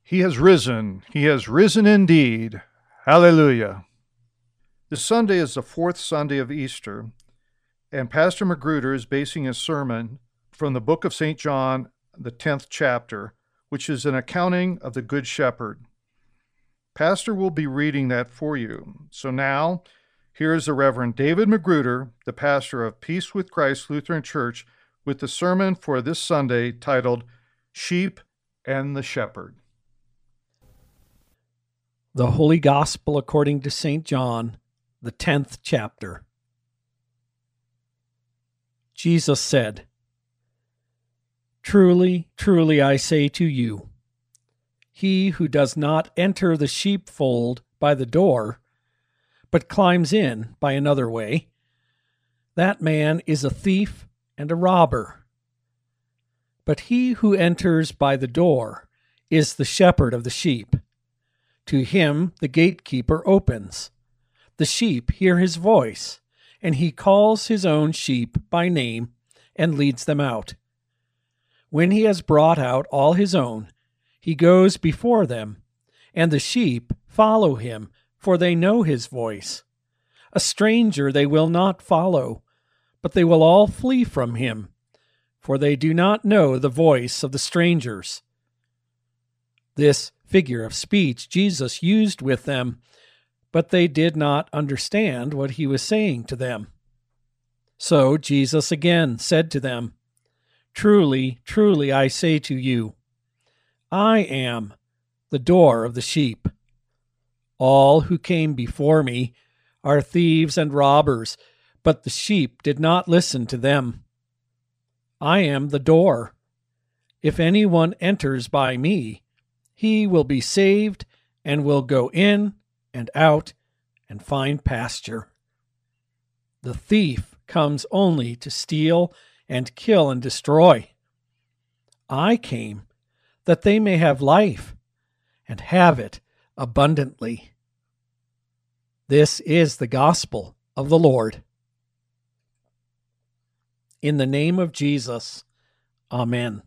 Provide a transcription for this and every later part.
He has risen. He has risen indeed. Hallelujah. This Sunday is the fourth Sunday of Easter, and Pastor Magruder is basing his sermon from the book of St. John, the 10th chapter, which is an accounting of the Good Shepherd. Pastor will be reading that for you. So now, here is the Reverend David Magruder, the pastor of Peace with Christ Lutheran Church, with the sermon for this Sunday titled Sheep and the Shepherd. The Holy Gospel according to St. John, the 10th chapter. Jesus said, "Truly, truly, I say to you, he who does not enter the sheepfold by the door, but climbs in by another way, that man is a thief and a robber. But he who enters by the door is the shepherd of the sheep. To him the gatekeeper opens. The sheep hear his voice, and he calls his own sheep by name and leads them out. When he has brought out all his own, he goes before them, and the sheep follow him, for they know his voice. A stranger they will not follow, but they will all flee from him, for they do not know the voice of the strangers." This figure of speech Jesus used with them, but they did not understand what he was saying to them. So Jesus again said to them, "Truly, truly, I say to you, I am the door of the sheep. All who came before me are thieves and robbers, but the sheep did not listen to them. I am the door. If anyone enters by me, he will be saved and will go in and out and find pasture. The thief comes only to steal and kill and destroy. I came that they may have life and have it abundantly." This is the gospel of the Lord. In the name of Jesus, Amen.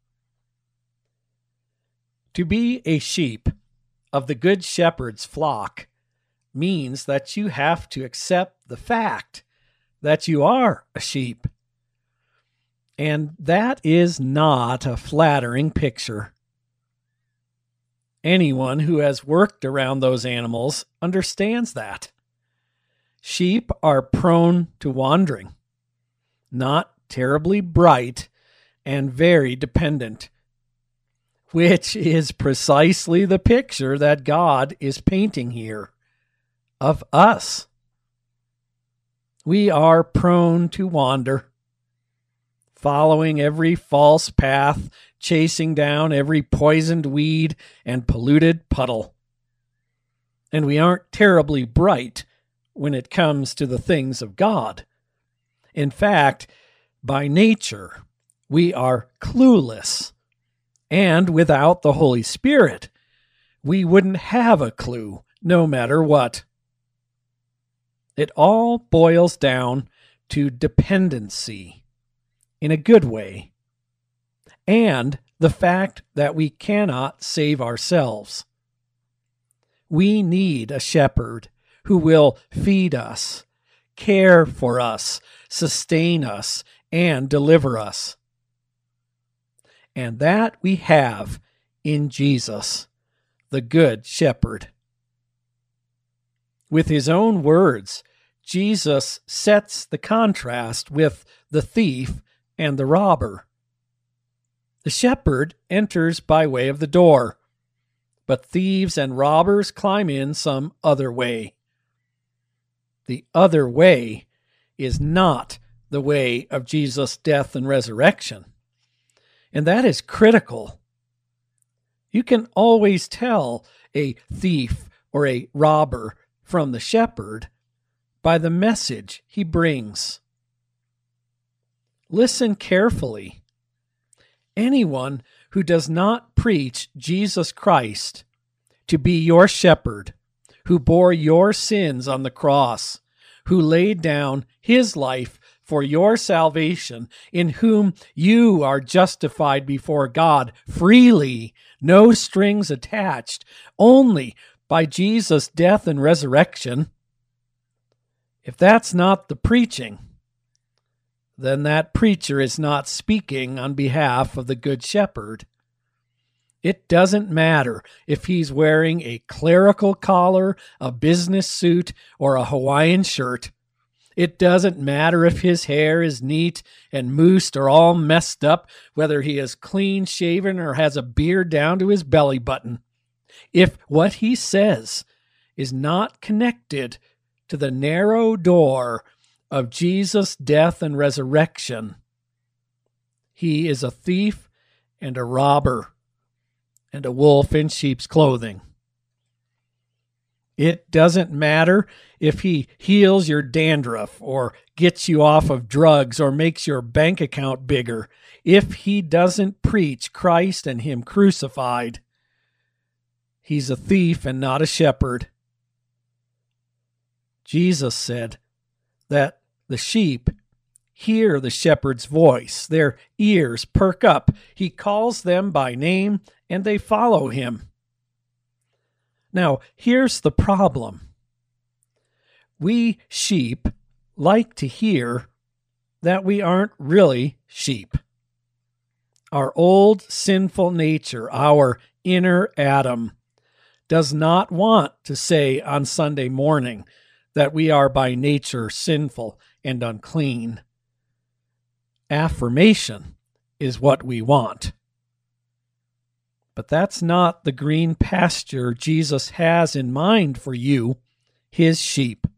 To be a sheep of the Good Shepherd's flock means that you have to accept the fact that you are a sheep. And that is not a flattering picture. Anyone who has worked around those animals understands that. Sheep are prone to wandering, not terribly bright, and very dependent, which is precisely the picture that God is painting here of us. We are prone to wander, following every false path, chasing down every poisoned weed and polluted puddle. And we aren't terribly bright when it comes to the things of God. In fact, by nature, we are clueless. And without the Holy Spirit, we wouldn't have a clue, no matter what. It all boils down to dependency, in a good way, and the fact that we cannot save ourselves. We need a shepherd who will feed us, care for us, sustain us, and deliver us. And that we have in Jesus, the Good Shepherd. With his own words, Jesus sets the contrast with the thief and the robber. The shepherd enters by way of the door, but thieves and robbers climb in some other way. The other way is not the way of Jesus' death and resurrection. And that is critical. You can always tell a thief or a robber from the shepherd by the message he brings. Listen carefully. Anyone who does not preach Jesus Christ to be your shepherd, who bore your sins on the cross, who laid down his life for your salvation, in whom you are justified before God freely, no strings attached, only by Jesus' death and resurrection, if that's not the preaching, then that preacher is not speaking on behalf of the Good Shepherd. It doesn't matter if he's wearing a clerical collar, a business suit, or a Hawaiian shirt. It doesn't matter if his hair is neat and moosed or all messed up, whether he is clean shaven or has a beard down to his belly button. If what he says is not connected to the narrow door of Jesus' death and resurrection, he is a thief and a robber and a wolf in sheep's clothing. It doesn't matter if he heals your dandruff or gets you off of drugs or makes your bank account bigger. If he doesn't preach Christ and him crucified, he's a thief and not a shepherd. Jesus said that the sheep hear the shepherd's voice. Their ears perk up. He calls them by name and they follow him. Now, here's the problem. We sheep like to hear that we aren't really sheep. Our old sinful nature, our inner Adam, does not want to say on Sunday morning that we are by nature sinful and unclean. Affirmation is what we want. But that's not the green pasture Jesus has in mind for you, his sheep.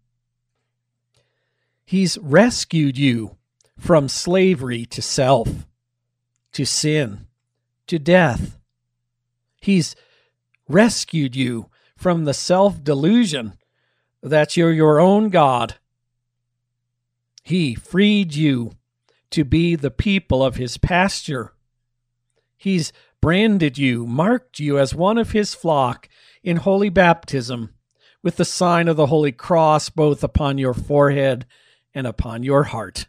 He's rescued you from slavery to self, to sin, to death. He's rescued you from the self-delusion that you're your own God. He freed you to be the people of his pasture. He's branded you, marked you as one of his flock in holy baptism, with the sign of the Holy Cross both upon your forehead and upon your heart.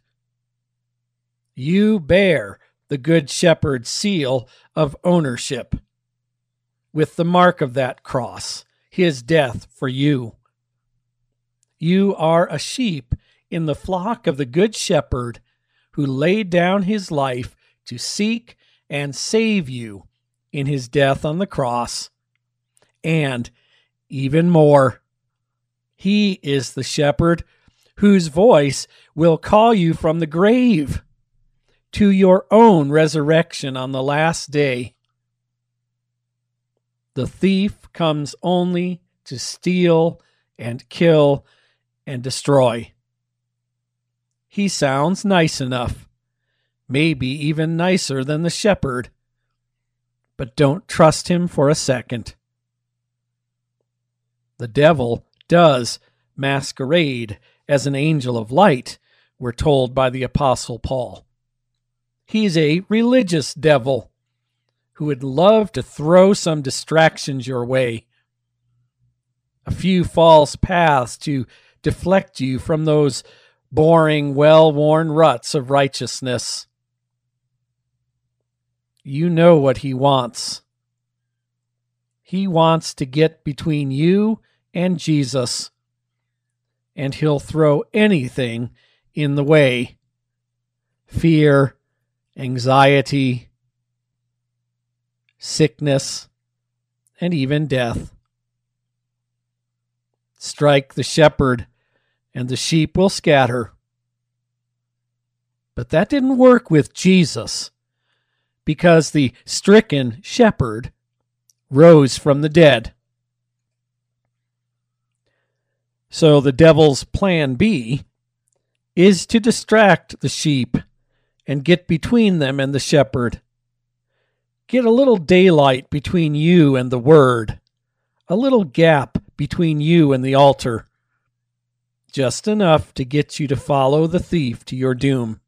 You bear the Good Shepherd's seal of ownership, with the mark of that cross, his death for you. You are a sheep in the flock of the Good Shepherd, who laid down his life to seek and save you in his death on the cross. And even more, he is the shepherd whose voice will call you from the grave to your own resurrection on the last day. The thief comes only to steal and kill and destroy. He sounds nice enough, maybe even nicer than the shepherd, but don't trust him for a second. The devil does masquerade as an angel of light, we're told by the Apostle Paul. He's a religious devil who would love to throw some distractions your way, a few false paths to deflect you from those boring, well-worn ruts of righteousness. You know what he wants. He wants to get between you and Jesus, and he'll throw anything in the way. Fear, anxiety, sickness, and even death. Strike the shepherd, and the sheep will scatter. But that didn't work with Jesus, because the stricken shepherd rose from the dead. So the devil's plan B is to distract the sheep and get between them and the shepherd. Get a little daylight between you and the word, a little gap between you and the altar, just enough to get you to follow the thief to your doom.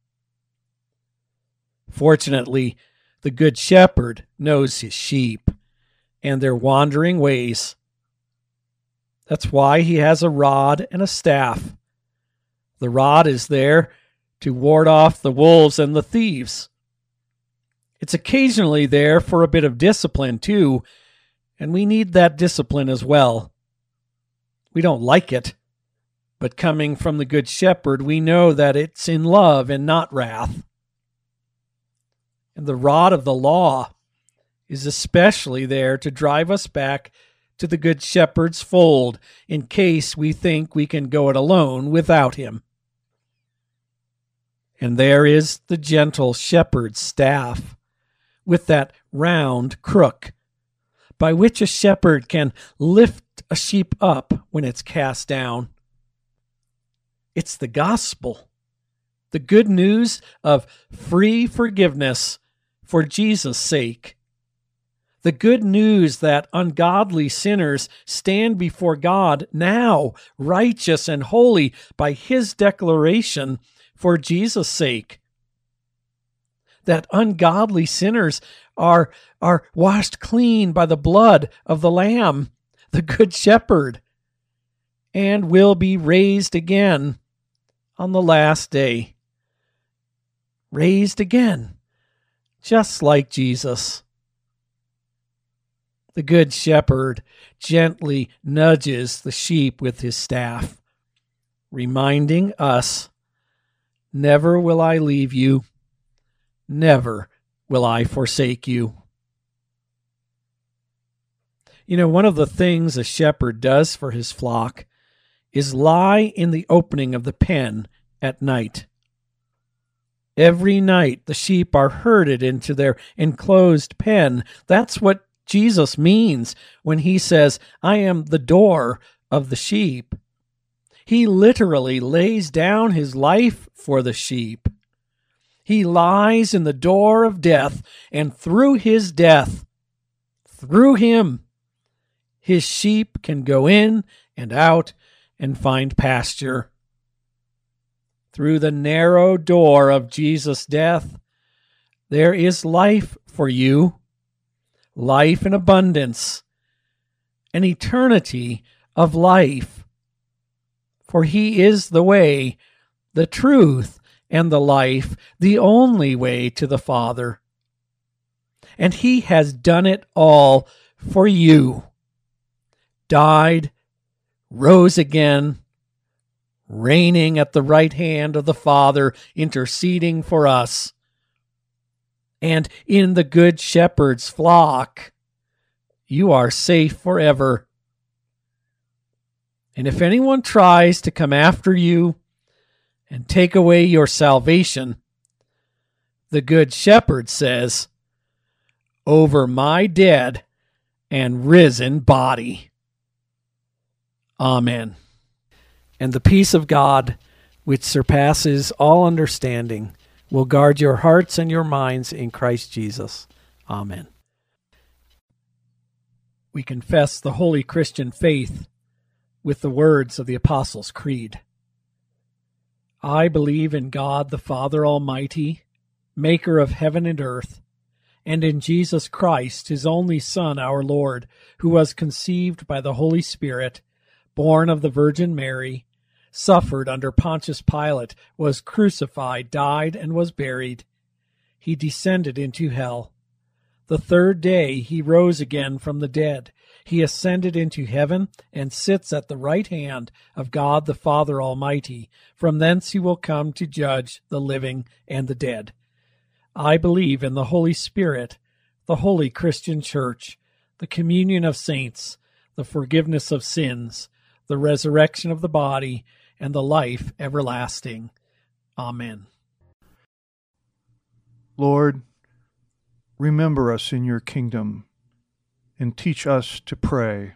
Fortunately, the Good Shepherd knows his sheep and their wandering ways. That's why he has a rod and a staff. The rod is there to ward off the wolves and the thieves. It's occasionally there for a bit of discipline too, and we need that discipline as well. We don't like it, but coming from the Good Shepherd, we know that it's in love and not wrath. And the rod of the law is especially there to drive us back to the Good Shepherd's fold in case we think we can go it alone without him. And there is the gentle shepherd's staff with that round crook by which a shepherd can lift a sheep up when it's cast down. It's the gospel, the good news of free forgiveness for Jesus' sake. The good news that ungodly sinners stand before God now, righteous and holy by his declaration for Jesus' sake. That ungodly sinners are washed clean by the blood of the Lamb, the Good Shepherd, and will be raised again on the last day. Raised again, just like Jesus. The Good Shepherd gently nudges the sheep with his staff, reminding us, never will I leave you, never will I forsake you. You know, one of the things a shepherd does for his flock is lie in the opening of the pen at night. Every night the sheep are herded into their enclosed pen. That's what Jesus means when he says, I am the door of the sheep. He literally lays down his life for the sheep. He lies in the door of death, and through his death, through him, his sheep can go in and out and find pasture. Through the narrow door of Jesus' death, there is life for you, life in abundance, an eternity of life. For he is the way, the truth, and the life, the only way to the Father. And he has done it all for you. Died, rose again, reigning at the right hand of the Father, interceding for us. And in the Good Shepherd's flock, you are safe forever. And if anyone tries to come after you and take away your salvation, the Good Shepherd says, over my dead and risen body. Amen. And the peace of God, which surpasses all understanding, will guard your hearts and your minds in Christ Jesus. Amen. We confess the holy Christian faith with the words of the Apostles' Creed. I believe in God the Father Almighty, maker of heaven and earth, and in Jesus Christ, his only Son, our Lord, who was conceived by the Holy Spirit, born of the Virgin Mary, suffered under Pontius Pilate, was crucified, died, and was buried. He descended into hell. The third day he rose again from the dead. He ascended into heaven and sits at the right hand of God the Father Almighty. From thence he will come to judge the living and the dead. I believe in the Holy Spirit, the holy Christian Church, the communion of saints, the forgiveness of sins, the resurrection of the body, and the life everlasting. Amen. Lord, remember us in your kingdom and teach us to pray.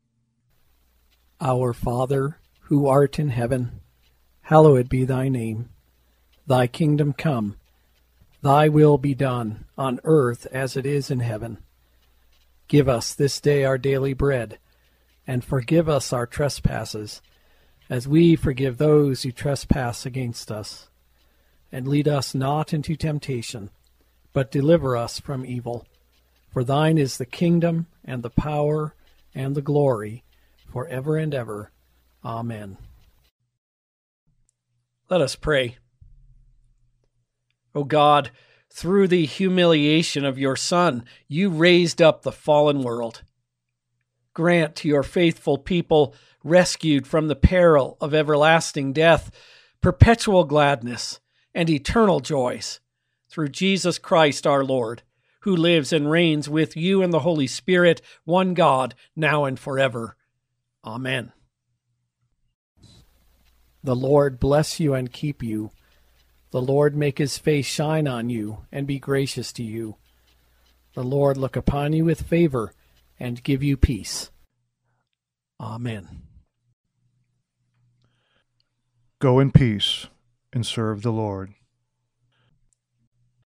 Our Father, who art in heaven, hallowed be thy name. Thy kingdom come. Thy will be done on earth as it is in heaven. Give us this day our daily bread, and forgive us our trespasses, as we forgive those who trespass against us. And lead us not into temptation, but deliver us from evil. For thine is the kingdom, and the power, and the glory, forever and ever. Amen. Let us pray. O God, through the humiliation of your Son, you raised up the fallen world. Grant to your faithful people, rescued from the peril of everlasting death, perpetual gladness and eternal joys, through Jesus Christ our Lord, who lives and reigns with you and the Holy Spirit, one God, now and forever. Amen. The Lord bless you and keep you. The Lord make his face shine on you and be gracious to you. The Lord look upon you with favor and give you peace. Amen. Go in peace and serve the Lord.